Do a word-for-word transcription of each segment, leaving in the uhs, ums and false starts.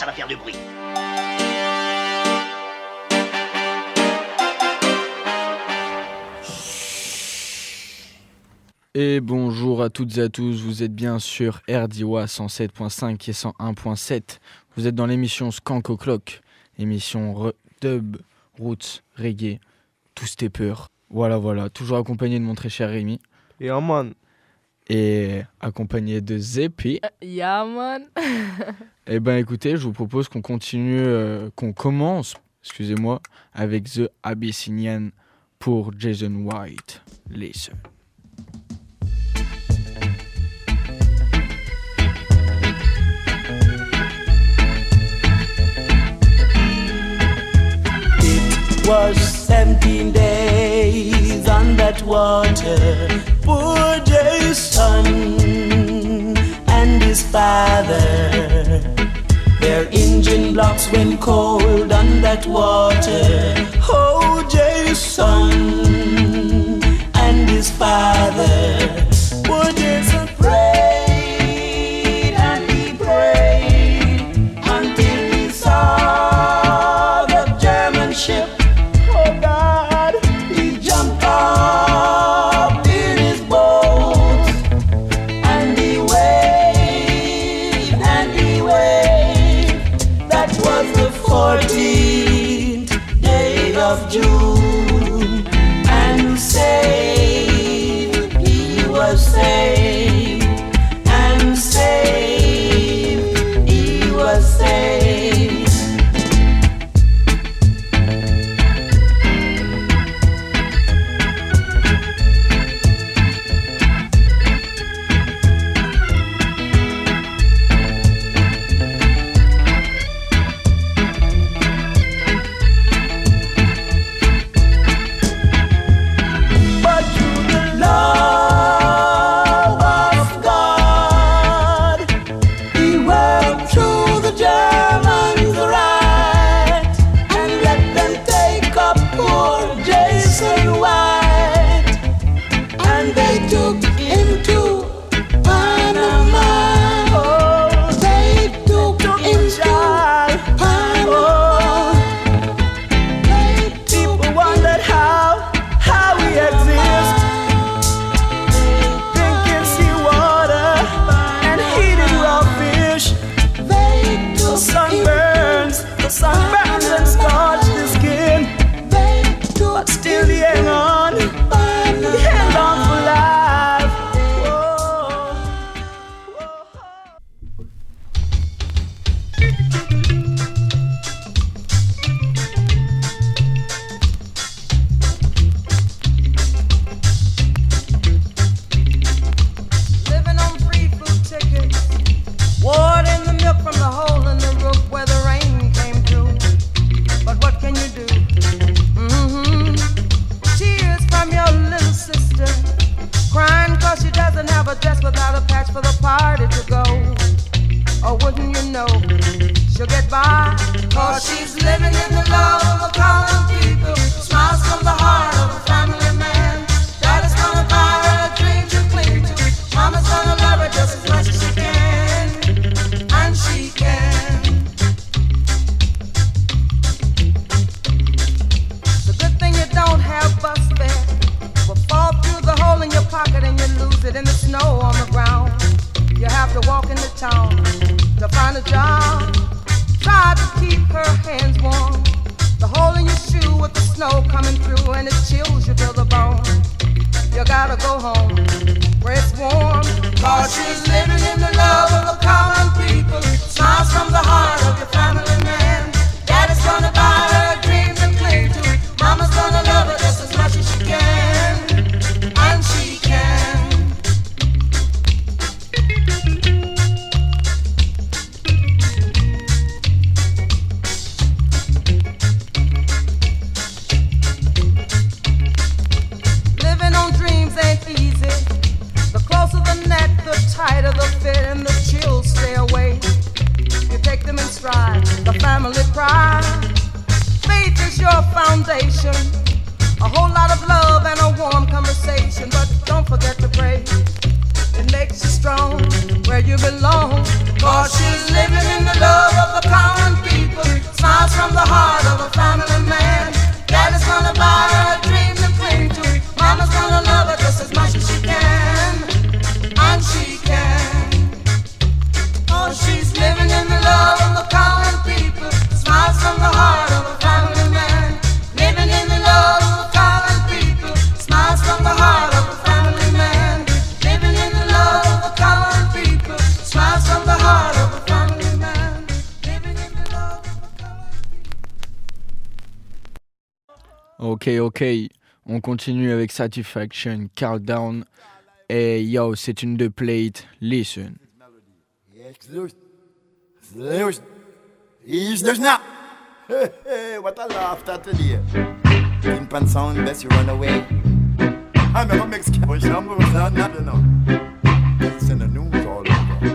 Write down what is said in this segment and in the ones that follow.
ça va faire du bruit. Et bonjour à toutes et à tous, vous êtes bien sur R D W A cent sept point cinq et cent un point sept. Vous êtes dans l'émission Skank O'Clock, émission re- dub, roots, reggae, tout stepper. Voilà, voilà, toujours accompagné de mon très cher Rémi. Yeah man. Et accompagné de Zepi. Uh, yeah man. Eh ben écoutez, je vous propose qu'on continue, euh, qu'on commence, excusez-moi, avec The Abyssinian pour Jason White. Listen. It was seventeen days on that water. Poor Jason and his father. Their engine blocks went cold on that water. Oh, Jason and his father. Poor Jason prayed and he prayed until he saw the German ship. Oh God, he jumped up in his boat and he waved and he waved. That was the fourteenth day of June, and saved, he was saved, and saved, he was saved. But through the love of God, he went through the Germans right and let them take up poor Jason White, and they took him to Panama. Oh, they took him to Panama. People wondered how, how we exist, drinking seawater and eating raw fish. The sunburns, the sunburns and scorch the skin, but still he hang on, he hang on for life. Whoa, whoa. Living on free food tickets, watering the milk from the hole in the roof where the rain came through. But what can you do? Mm-hmm. Tears from your little sister, crying cause she doesn't have a dress without a patch for the party to go. Or wouldn't you know, she'll get by, cause she's living in the love of the common people. Smiles from the heart of a family man. Daddy's gonna buy her a dream to cling to. Mama's gonna love her just as much as she can, and she can. It's a good thing you don't have bus fare. Will fall through the hole in your pocket and you lose it in the snow on the ground. You have to walk into town to find a job. Try to keep her hands warm. The hole in your shoe with the snow coming through and it chills you to the bone. You gotta go home where it's warm, cause she's living in the love of the common people. Smiles from the heart of your family man. Daddy's gonna buy her a dream to cling to. Mama's gonna love her just as much as she can, and she can. Living on dreams ain't easy. The closer the net, the tighter the fit, and the chills stay away. You take them in stride, the family pride. Faith is your foundation. A whole lot of love and a warm conversation, but don't forget to pray. It makes you strong where you belong. 'cause she's living in the love of the common people. Smiles from the heart of a family man. Daddy's gonna buy her a dream to cling to. Mama's gonna love her just as much as she can. And she can. Oh, she's living in the love of the common people. Smiles from the heart of a family man. Living in the love of the common people. Smiles from the heart of a family man. Living in the love of the common people. Smiles from the heart of a family man. Living in the love of the common people. Ok, ok. On continue avec Satisfaction, Countdown. Et yo, c'est une de plate. Listen. He's there's not. What a laughter today. Pimp and sound, best you run away. I'm never make scabbash number, not not enough. It's in the news all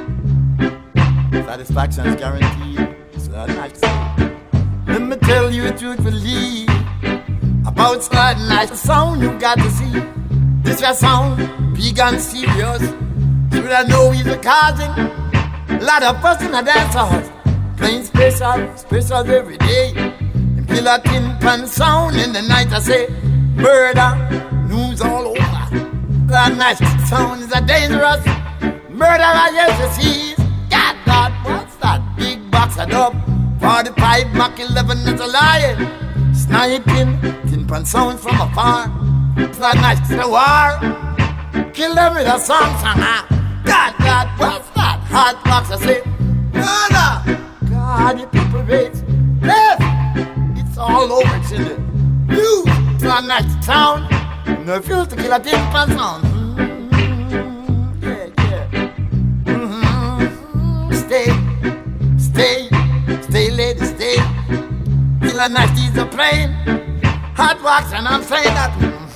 over. Satisfaction's guaranteed. It's not nice. Let me tell you truthfully about that nice sound you got to see. This your sound, big and serious. Should I know he's a causing a lot of fuss in the dance halls. Playing special, special every day. Them kill a tin pan sound in the night. I say murder, news all over. That nice sound is a dangerous murderer. Yes, you see. God, God, what's that big box of dub? forty-five Mach eleven is a lion. Sniping, tin pan sound from afar. It's that nice the war. Kill them with a song, song. God, God, what's that hot box? I say murder. God, the people raise left. It's all over, it's in the news. It's not nice town. No feel to kill a tin pan sound. Mm-hmm. Yeah, yeah. Mm-hmm. Stay, stay, stay, lady, stay. Kill a nice diesel plane. Hot wax, and I'm saying that.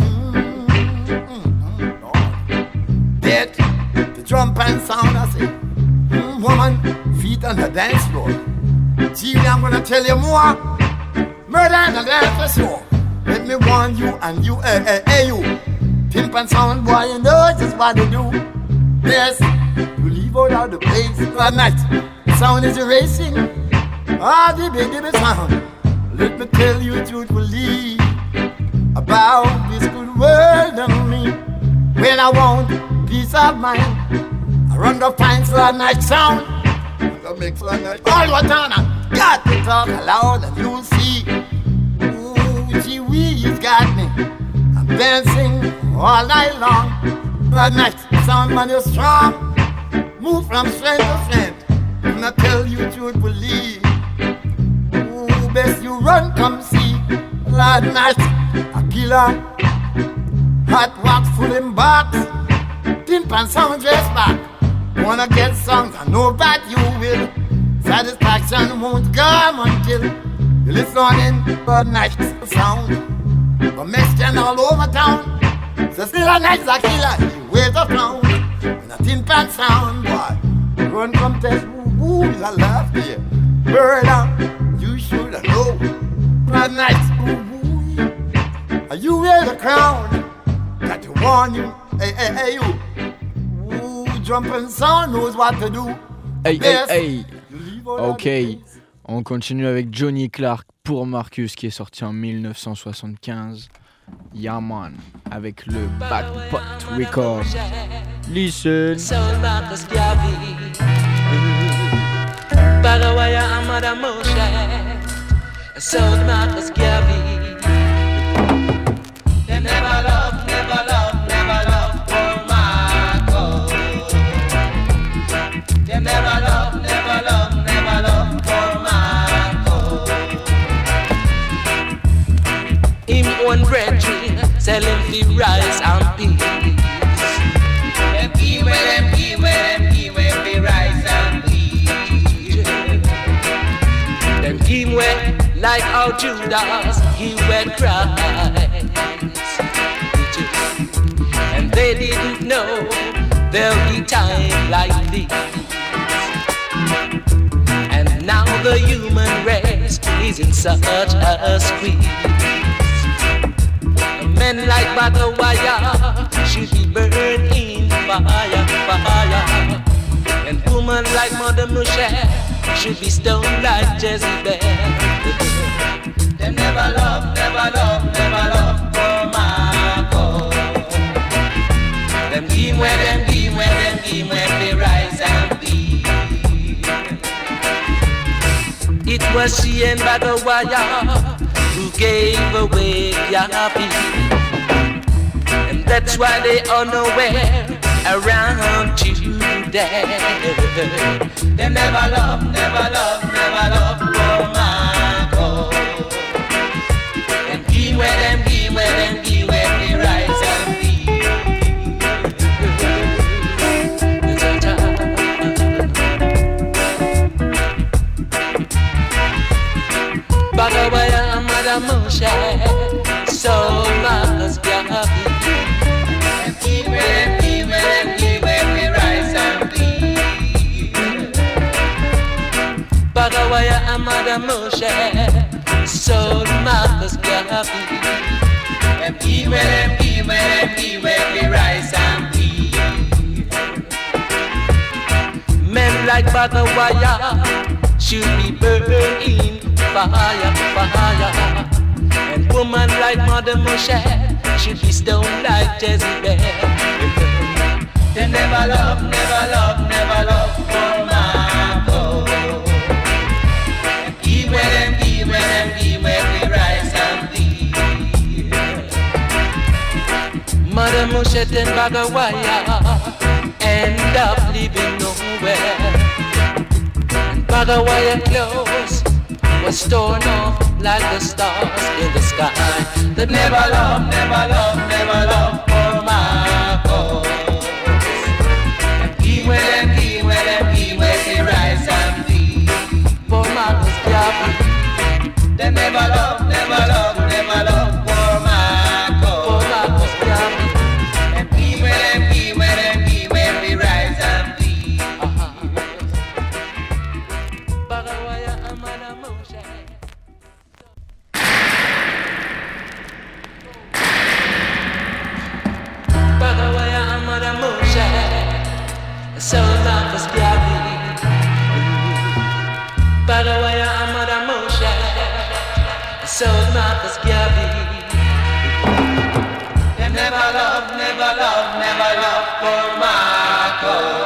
Mm-hmm. Mm-hmm. Dead, the drum pan sound, I say. Mm, woman, feet on the dance floor. See, I'm gonna tell you more. Murder and the dance floor. Let me warn you and you, eh, eh, eh, you. Pimp and sound boy, you know just what to do. Yes, you leave out of the place. That night, sound is erasing. Ah, the big, the big sound. Let me tell you truthfully about this good world and me. When I want peace of mind, I run the fine for night sound. I make for night. All what on, I got to talk aloud and you'll see. Ooh, gee whiz, he's got me. I'm dancing all night long. That night sound man, you're strong. Move from strength to strength. And I tell you truthfully. Ooh, best you run, come see. That night, a killer. Hot wax full in box. Tin pan sound dress back. Wanna get songs, I know that you will. Satisfaction won't come until you listen in the night sound. A Mexican all over town. So still a night's a killer, he waves a pound. And a tin pan sound, boy. Run from test, woo, is a laugh there. Murder, you should know. That night's woo, woo. You wear the crown. Got to warn you, hey, hey, hey, you. Jumping sound knows what to do. Hey, hey, hey. Ok, on continue avec Johnny Clark pour Marcus qui est sorti en dix-neuf cent soixante-quinze. Yeah man, avec le Backpot Record. Listen. Soul Marcus Garvey. Bagawaya Amada Moshe. Soul Marcus Garvey. They never love, never love, never love for Marco. They never love, never love, never love for Marco. Him own brethren sell him the rice and peas. Them give where them give where them give where the rice and peas. Them give where like how Judas he went Christ. And they didn't know there'll be time like this. And now the human race is in such a squeeze. Men like Bagawaya should be burned in fire, fire. And women woman like Mother Michelle should be stoned like Jezebel. They never love, never love, never love for my God. Them give where them give where them give where they rise and be. It was she and Bagawaya who gave away Yapi, and that's why they are nowhere around today. They never love, never love, never love for my God. And give where them, give where them, give where they rise and be. Bagawaya Madam Moshe, so Marcus Gabi. And give where them, give where them, give where we rise and bleed. Bagawaya Amada Moshe, so Marcus Gabi. And give where them, give where them, give where we rise and bleed. Men like Bagawaya should be burned in fire, fire. And woman like Mother Moshe should be stoned like Jezebel. They never love, never love, never love for my God. And give where them, give where them, give where we rise and bleed. Mother Moshe and Bagawaya end up living nowhere. And Bagawaya clothes was torn off like the stars in the sky. That never love, never love, never love for my cause. And give where them, give where them, give where they rise and be. For my cause, yeah. They never love, never love, never love for my cause. For my cause, yeah. And give where them, give where them, give where we rise and be. Bagawaya Amana Moshe. Bagawaya Amada Moshe, so Marcus Gabi. Bagawaya Amada Moshe, so Marcus Gabi. They never love, never love, never love for my God.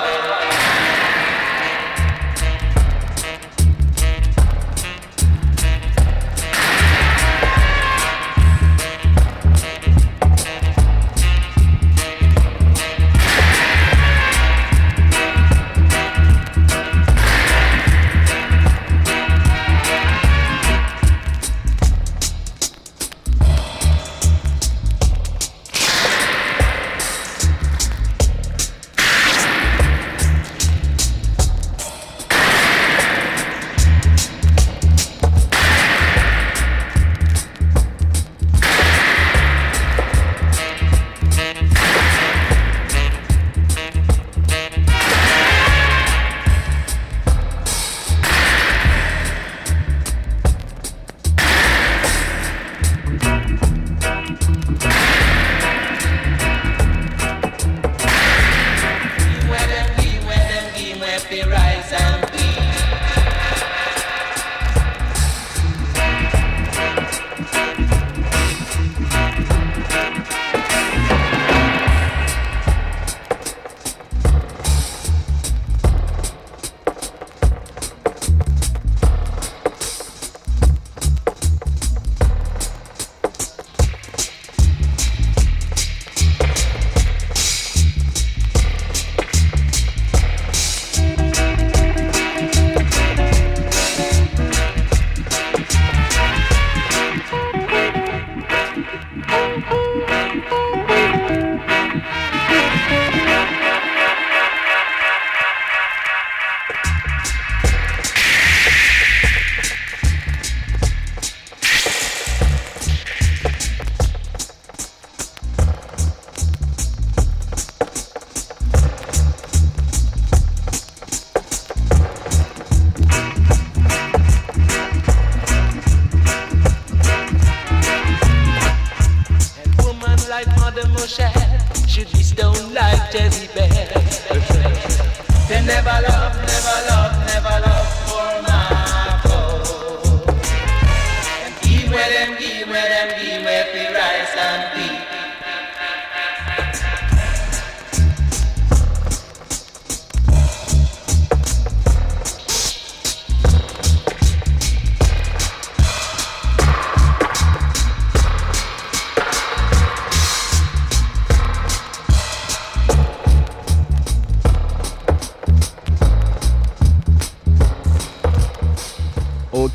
Moshe should be stoned like Jezebel. They never love,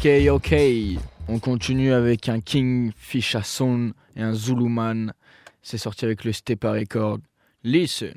Ok, ok. On continue avec un Kingfisher Sound et un Zuluman. C'est sorti avec le Stepa Record. Listen.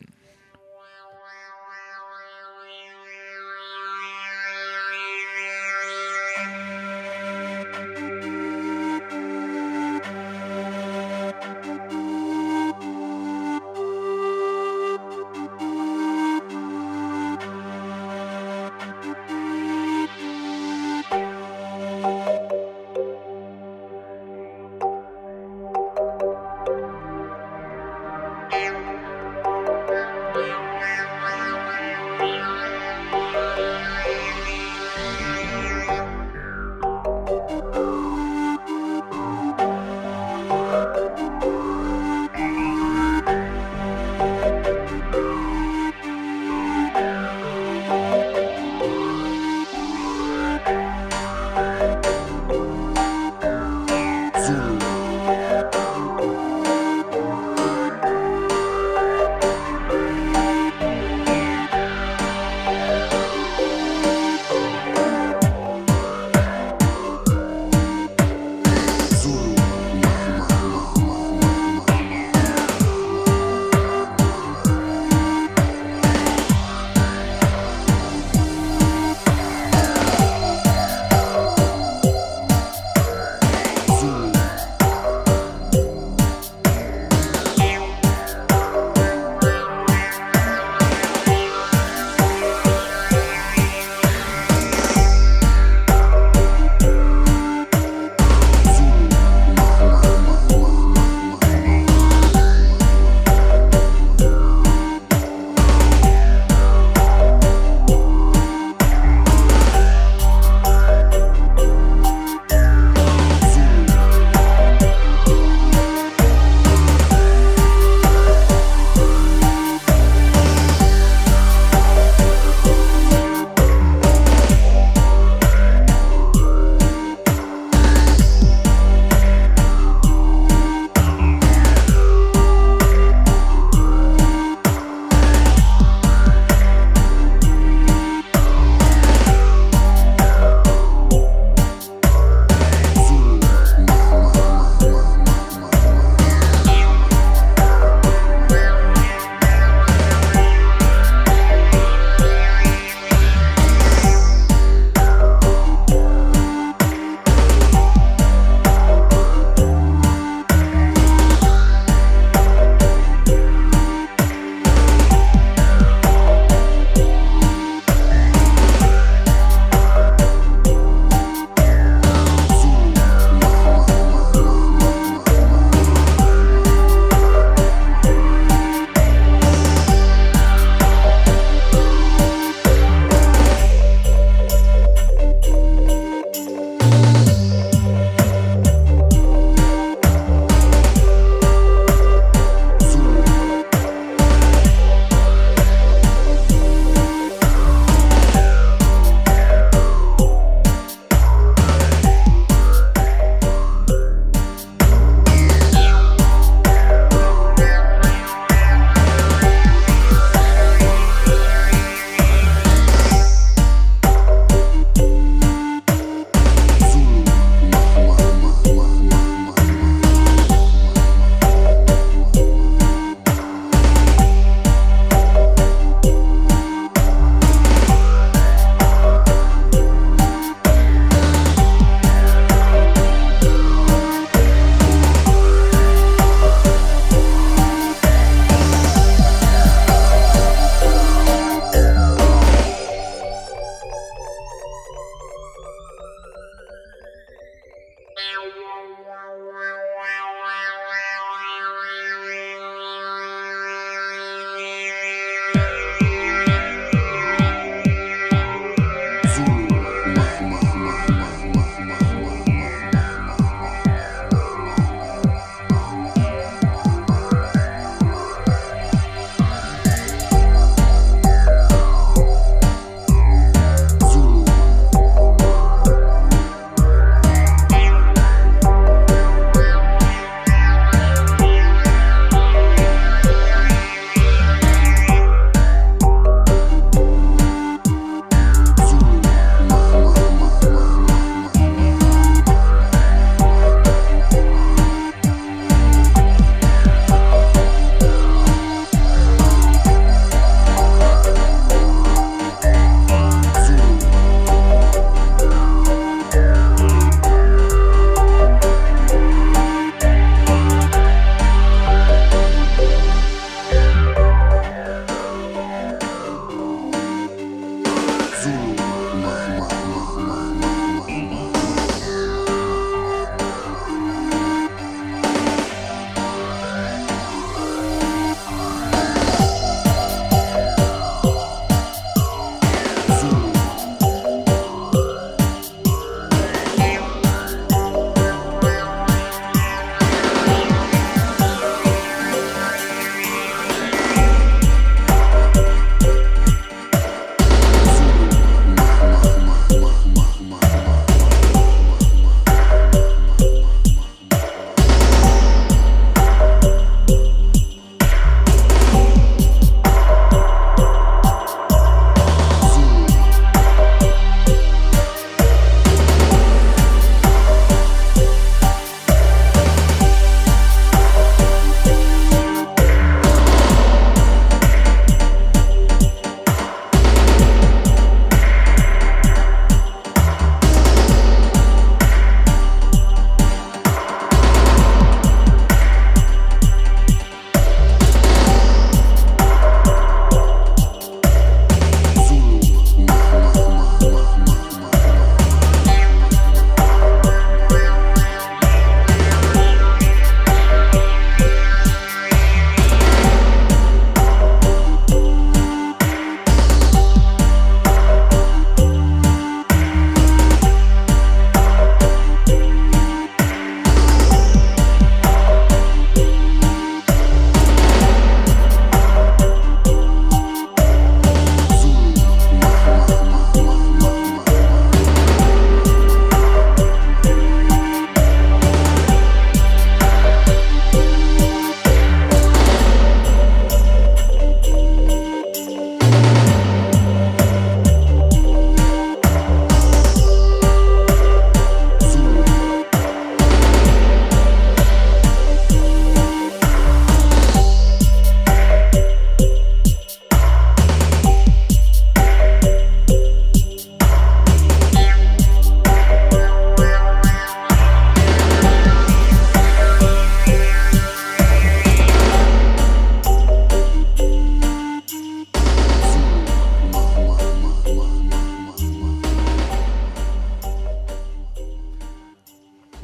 Thank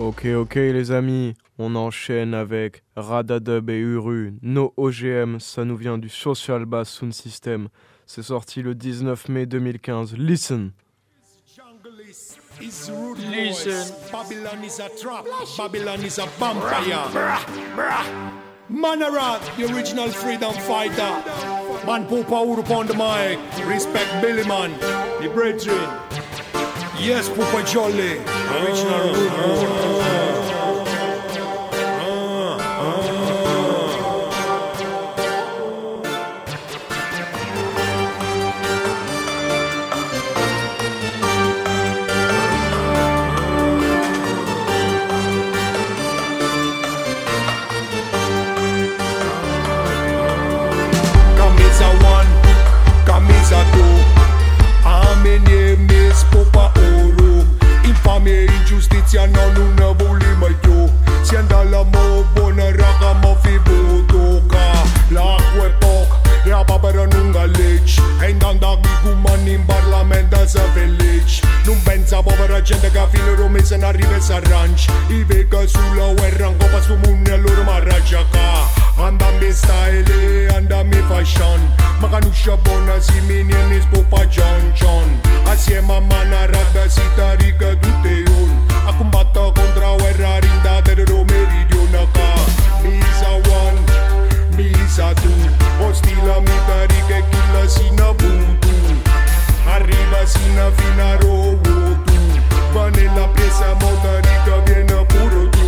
Ok, ok les amis, on enchaîne avec Radadub et Uru, No O G M, ça nous vient du Social Bass Sound System. C'est sorti le dix-neuf mai deux mille quinze. Listen. Listen. Babylon is a trap. Babylon is a vampire. Manarat, the original freedom fighter. Man Popa Uru upon the mic. Respect Billy Man, the brethren. Yes, Popa Jolly, original rude boy. Camisa two, amenye mes Popa Uru. Infamie, ingiustizia non una voli mai tu. Si andala mo buona raga mo fi butuca. L'acqua è poca, la papera non galleggia. E indanda chi cuman in parlamento sa felice. Non pensa povera gente che a fine romese non arriva e s'arrancia. I vega sulla guerra in copa sto mondo e loro marraggia ca. Andami style, andami fashion. Ma canuscia buona si minieni spopa John John. Assieme a Manarada si tarica tutte un. A combatta contro guerra rinda del meridione ca. Misa one, misa two. Ostila mi tarica e killa sina buntu. Arriva sina fino a rovo tu. Va nella presa motorica viene puro tu.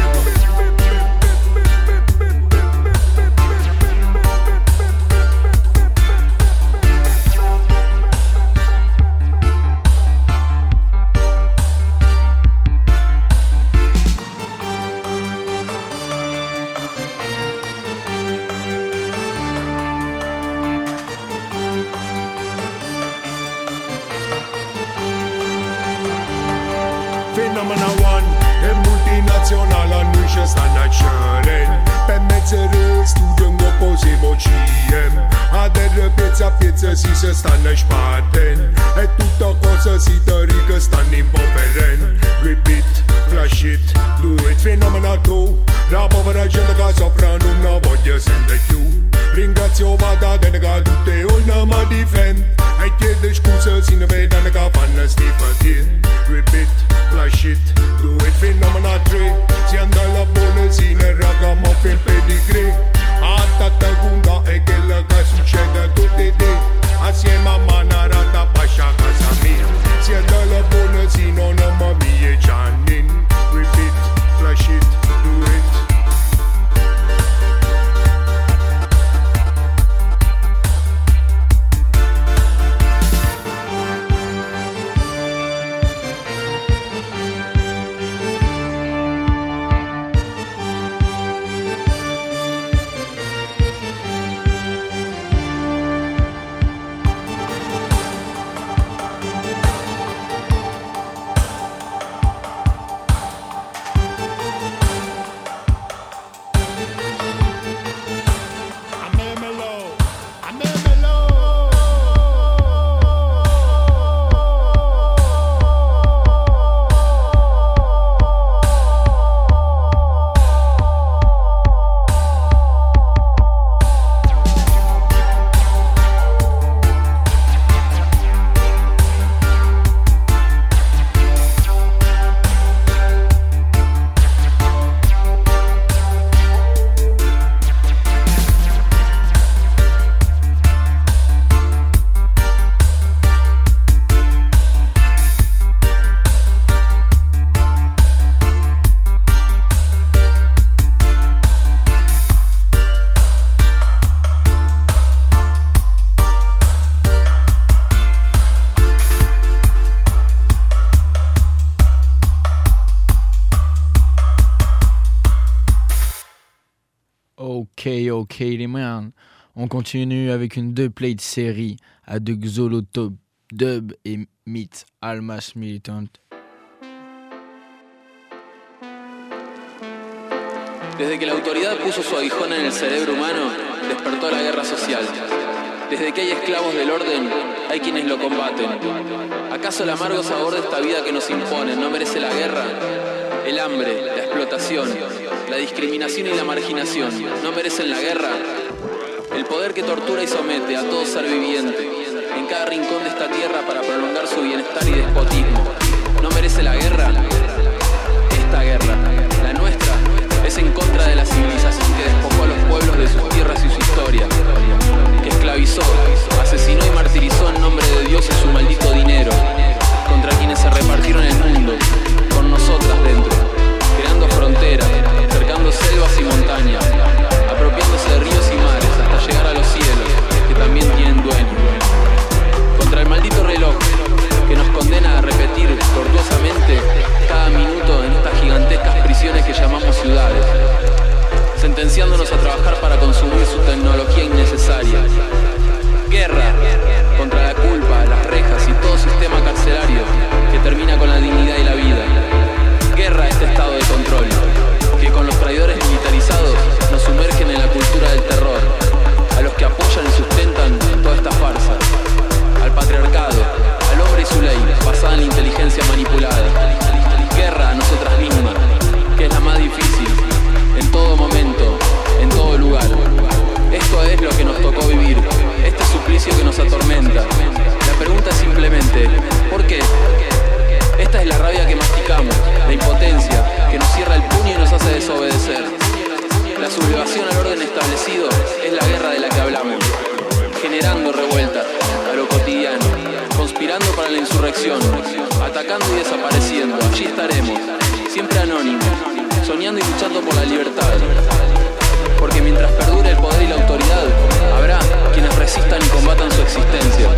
Fenomena one, e multinazionale annuncia stanno a cerren. Per mezzere studio in opposivo C M. Ader piezza a piezza si se stanno spaten. E tutta cosa si tarica stanno impoperen. Repeat, flash it, do it. Fenomena two, la povera gente che soffre non la voglia sentire più. Ringrazio vada denne che tutte una ma difend. E chiede scusa se ne vedono che fanno sti fatin. Repeat, flash it, do it. Fenomena three, si andala buona si ne raga ma fin pedigree. Attata gunda e quella che succede a tutti te. Assieme a Manarata pascia casa mia. Si andala buona si non ama mie Giannin. Repeat, flash it, do it. Ok, ok les man. On continue avec une deux play de série à de Xolotop, Dub et Meet Almas Militant. Desde que la autoridad puso su aguijón en el cerebro humano, despertó la guerra social. Desde que hay esclavos del orden, hay quienes lo combaten. ¿Acaso el amargo sabor de esta vida que nos imponen no merece la guerra? el hambre, la explotación, la discriminación y la marginación no merecen la guerra. El poder que tortura y somete a todo ser viviente en cada rincón de esta tierra para prolongar su bienestar y despotismo no merece la guerra. Esta guerra, la nuestra, es en contra de la civilización que despojó a los pueblos de sus tierras y su historia, que esclavizó, asesinó y martirizó en nombre de Dios y su maldito dinero, contra quienes se repartieron el mundo, con nosotras dentro, creando fronteras, cercando selvas y montañas, apropiándose de ríos y mares hasta llegar a los cielos, que también tienen dueño. Contra el maldito reloj, que nos condena a repetir tortuosamente cada minuto en estas gigantescas prisiones que llamamos ciudades, sentenciándonos a trabajar para consumir su tecnología innecesaria. Guerra contra la culpa, las rejas y todo sistema carcelario que termina con la dignidad y la vida. Guerra a este estado de control, que con los traidores militarizados nos sumergen en la cultura del terror, a los que apoyan y sustentan toda esta farsa, al patriarcado, al hombre y su ley, basada en la inteligencia manipulada. Guerra a nosotras mismas, que es la más difícil, en todo momento, en todo lugar. Esto es lo que nos tocó vivir, este suplicio que nos atormenta. La pregunta es simplemente, ¿por qué? Esta es la rabia que masticamos, la impotencia que nos cierra el puño y nos hace desobedecer. La sublevación al orden establecido es la guerra de la que hablamos, generando revueltas a lo cotidiano, conspirando para la insurrección, atacando y desapareciendo. Allí estaremos, siempre anónimos, soñando y luchando por la libertad. Porque mientras perdure el poder y la autoridad, habrá quienes resistan y combatan su existencia.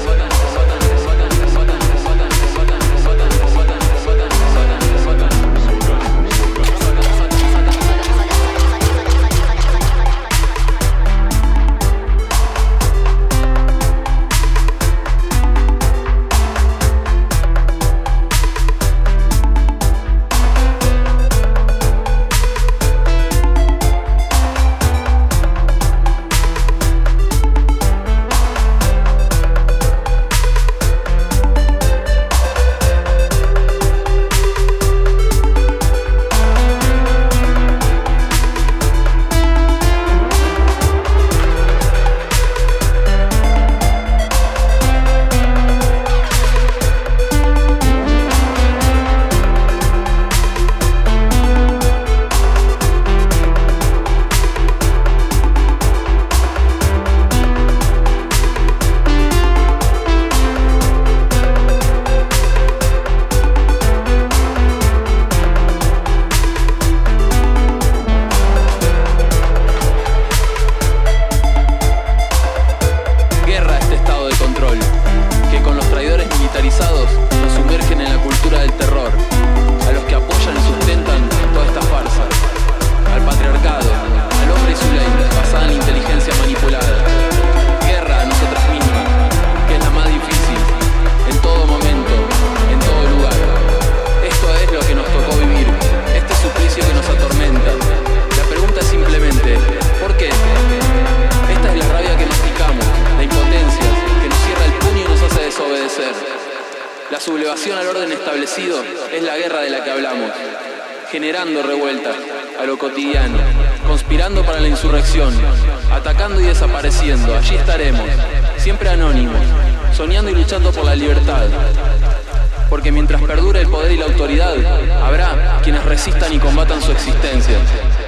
Generando revueltas a lo cotidiano, conspirando para la insurrección, atacando y desapareciendo. Allí estaremos, siempre anónimos, soñando y luchando por la libertad. Porque mientras perdure el poder y la autoridad, habrá quienes resistan y combatan su existencia.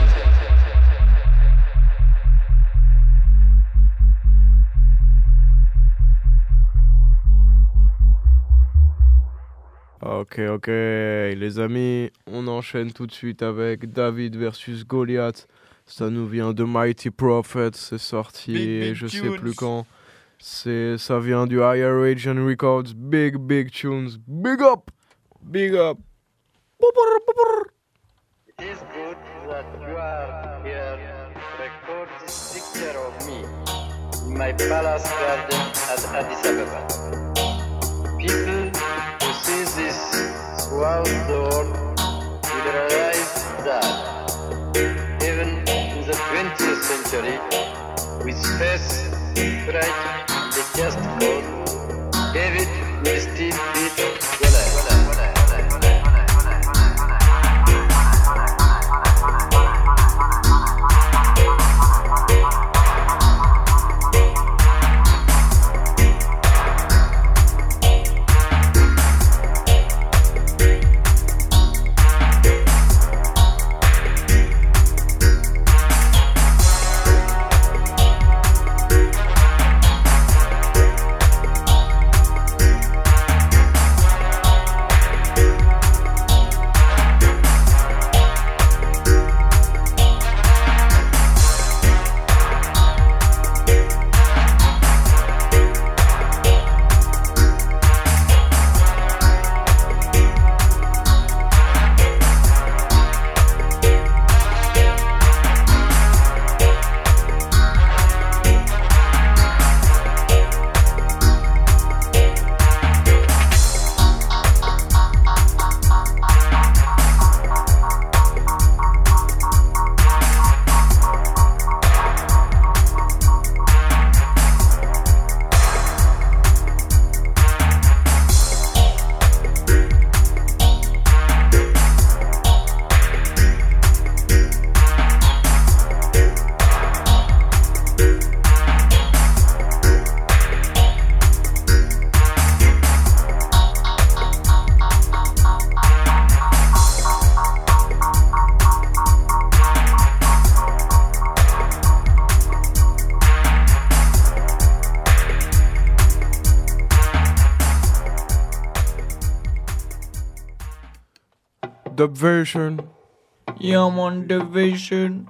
Ok, ok, les amis, on enchaîne tout de suite avec David versus Goliath. Ça nous vient de Mighty Prophet, c'est sorti, big, big je tunes. sais plus quand. C'est, ça vient du Higher Region Records, big, big tunes, big up, big up. It is good that you are here to record this picture of me in my palace garden at Addis Ababa. People who see this throughout the world will realize that even in the twentieth century, with faith, pride, and a just cause, David will still beat Goliath. dub version. Yeah, I'm on the version.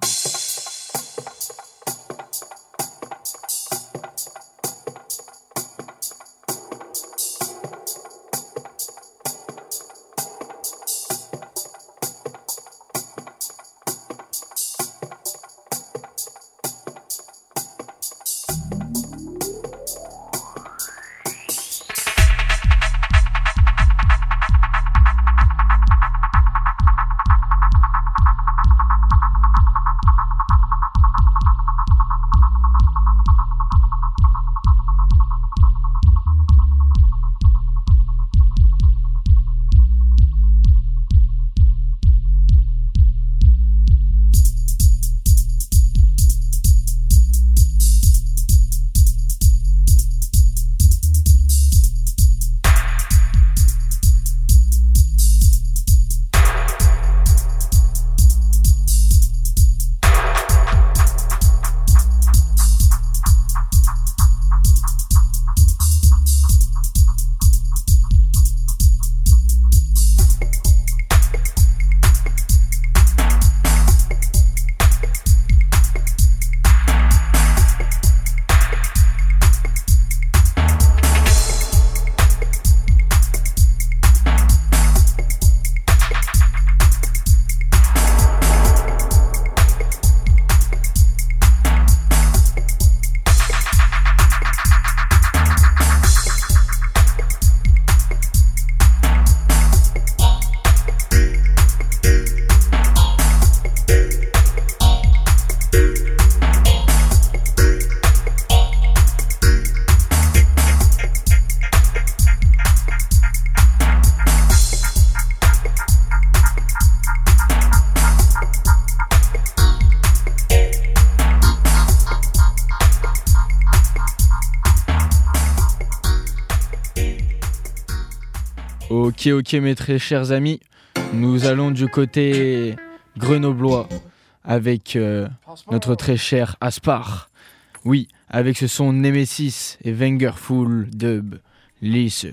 Ok, ok, mes très chers amis, nous allons du côté grenoblois avec euh, notre très cher Aspar. Oui, avec ce son Nemesis et Vengerful Dub. Listen.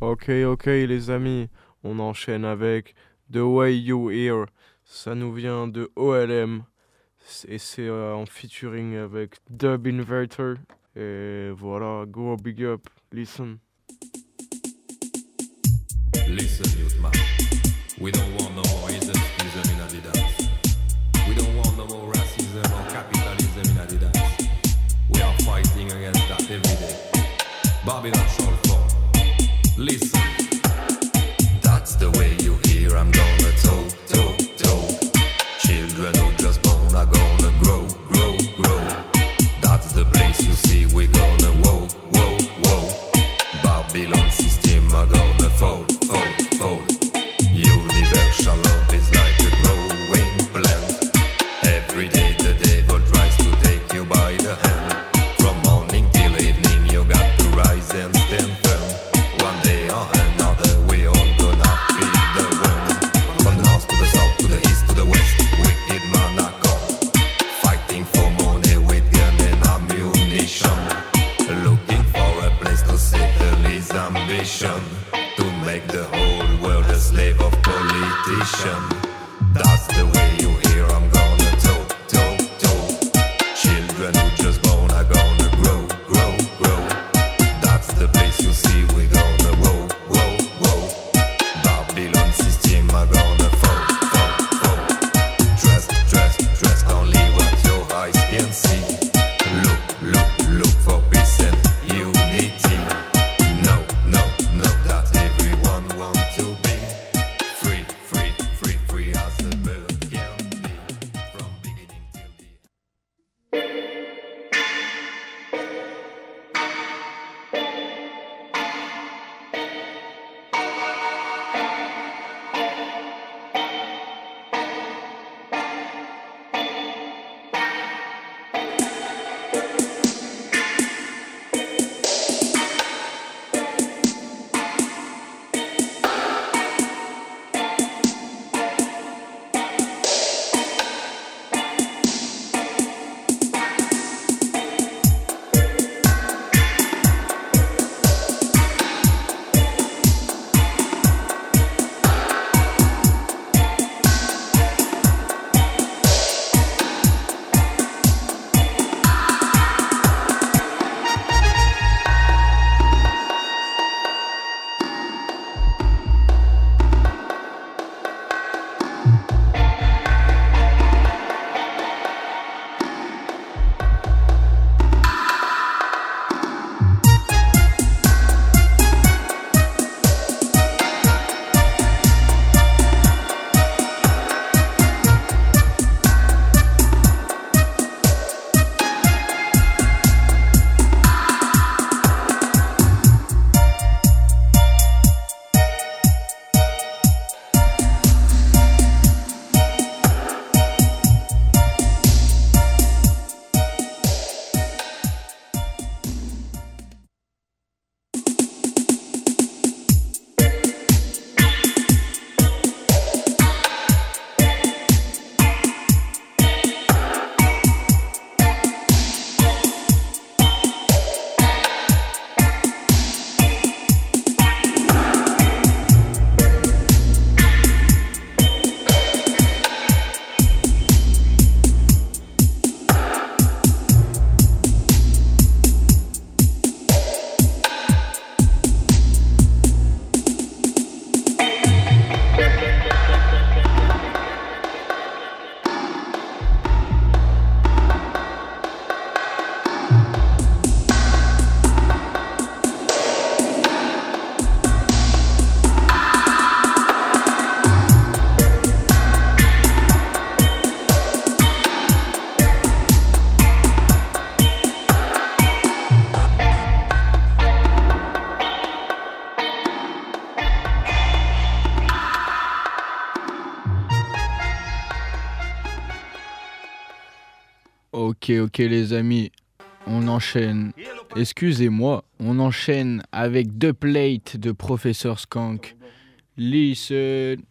Ok, ok les amis, on enchaîne avec The Way You Hear. Ça nous vient de O L M et c'est euh, en featuring avec Dub Inverter. Et voilà, go big up, listen. Listen, youth man, we don't want no more racism in the dance. We don't want no more racism or capitalism in the dance. We are fighting against that every day. Babylon shall fall. Listen, that's the way you hear. I'm gonna talk, talk, talk. Children who just born are gonna grow, grow, grow. That's the place you see. We're gonna whoa, whoa, whoa. Babylon system are gonna fall, fall, fall. Universal love is like a growing plant. Every day the devil tries to take you by the hand. From morning till evening you got to rise and stand firm. One day or another we all gonna feel the world. From the north to the south to the east to the west, wicked man are gone. Fighting for money with gun and ammunition. Looking for a place to settle his ambition. To make the whole world a slave of politician. That's the way you hear. I'm gonna talk, talk, talk. Children who just born are gonna grow, grow, grow. That's the place you see. We're gonna whoa, whoa, whoa. Babylon system are gonna fall, fall, fall. Trust, trust, trust only what your eyes can see. Look, look, look for peace and unity. No, no, no, that everyone wants to be free, free, free, free as a bird can be. From beginning till the end. Ok, ok les amis, on enchaîne. Excusez-moi, on enchaîne avec deux plates de Professeur Skank. Listen.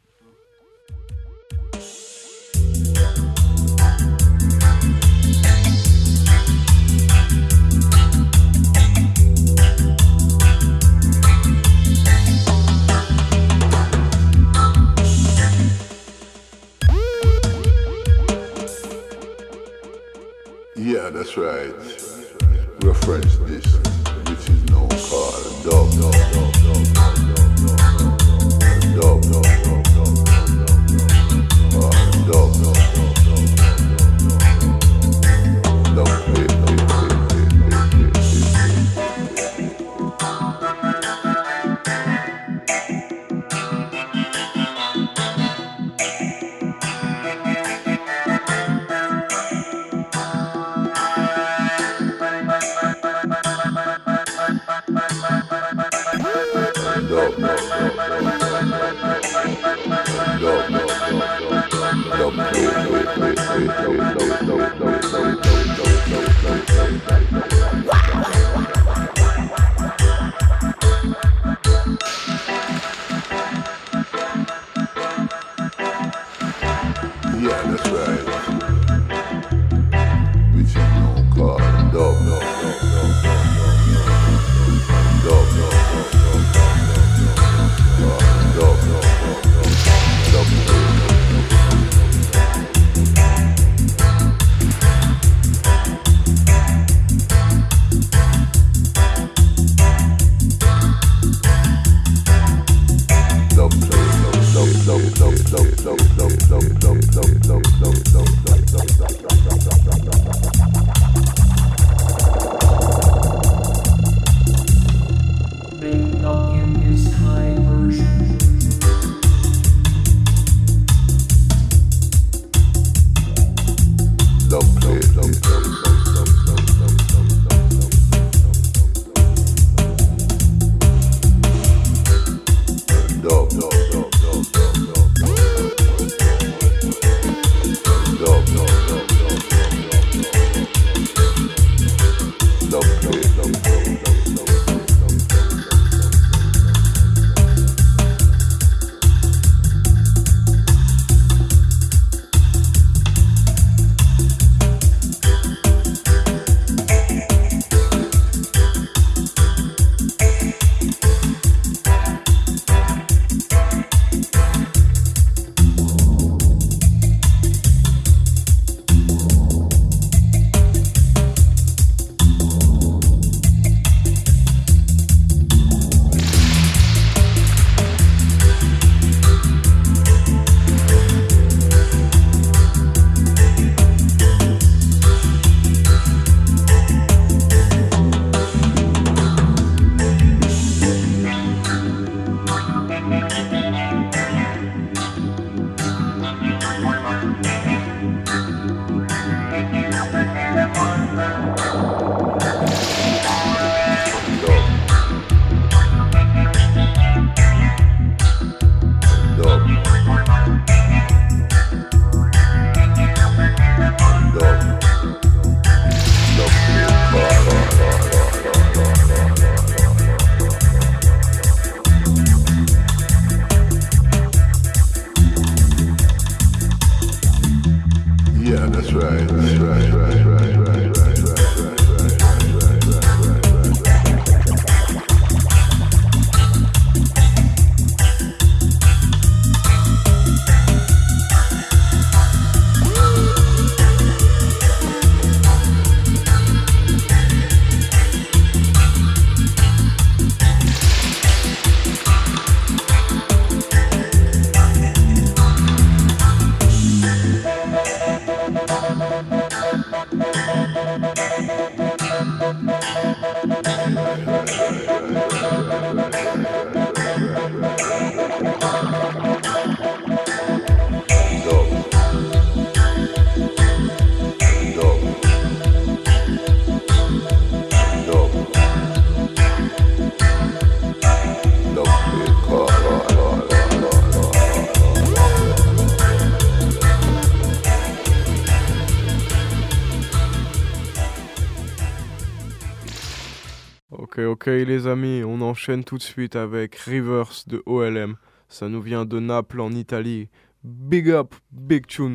that's right. Reference this, which is now called dub. Dub, dub, dub, dub, dub, dub, dub, yeah, that's right. Which is now called dub. Dub, dub, dub, dub, dub, yeah, that's right. That's right. Right. Right. Right. Ok, ok les amis, on enchaîne tout de suite avec Rivers de O L M. Ça nous vient de Naples en Italie. Big up, big tunes.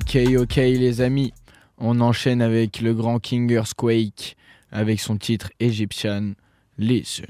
Ok, ok les amis, on enchaîne avec le grand King Earthquake avec son titre Egyptian, Listen.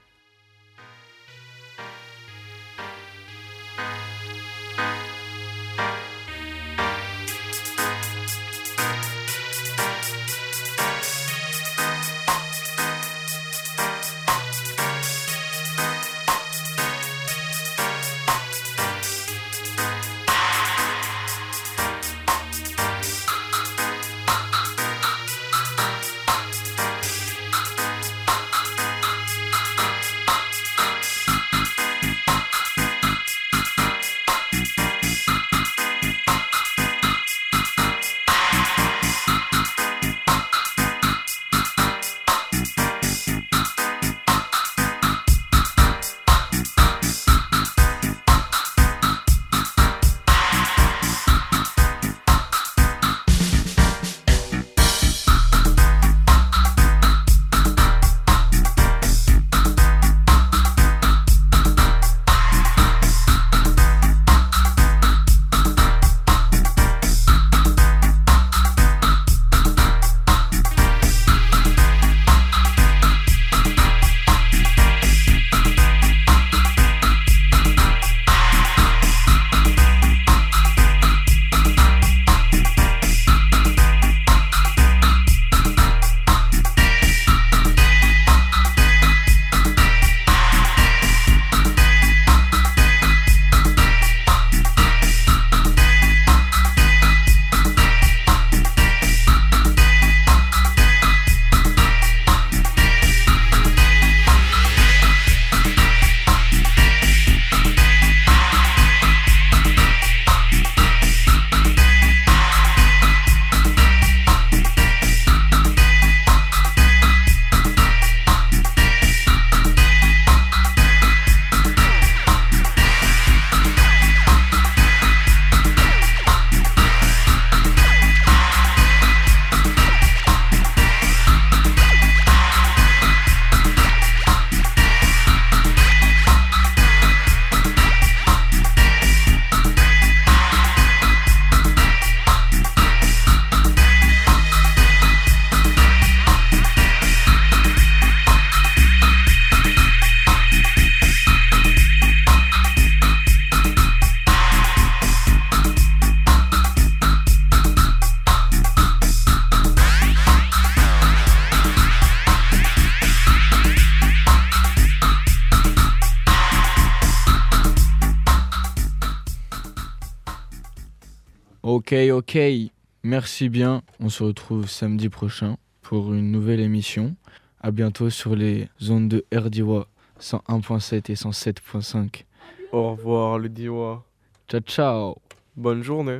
Ok, ok, merci bien. On se retrouve samedi prochain pour une nouvelle émission. À bientôt sur les zones de R D I W A cent un virgule sept et cent sept virgule cinq. Au revoir le Diwa. Ciao, ciao. Bonne journée.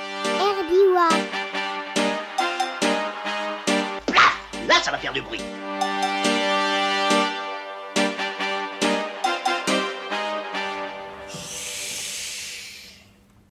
R D I W A. Là, ça va faire du bruit.